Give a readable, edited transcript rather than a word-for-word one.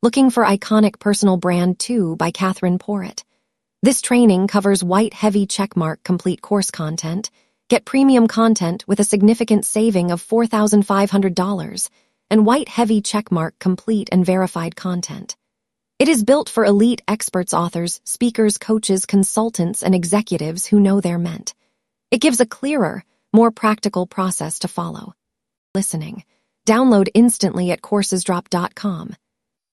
Looking for Iconic Personal Brand 2 by Catherine Porritt. This training covers white heavy checkmark complete course content. Get premium content with a significant saving of $4,500 and white heavy checkmark complete and verified content. It is built for elite experts, authors, speakers, coaches, consultants, and executives who know their ment. It gives a clearer, more practical process to follow. Listening. Download instantly at coursesdrop.com.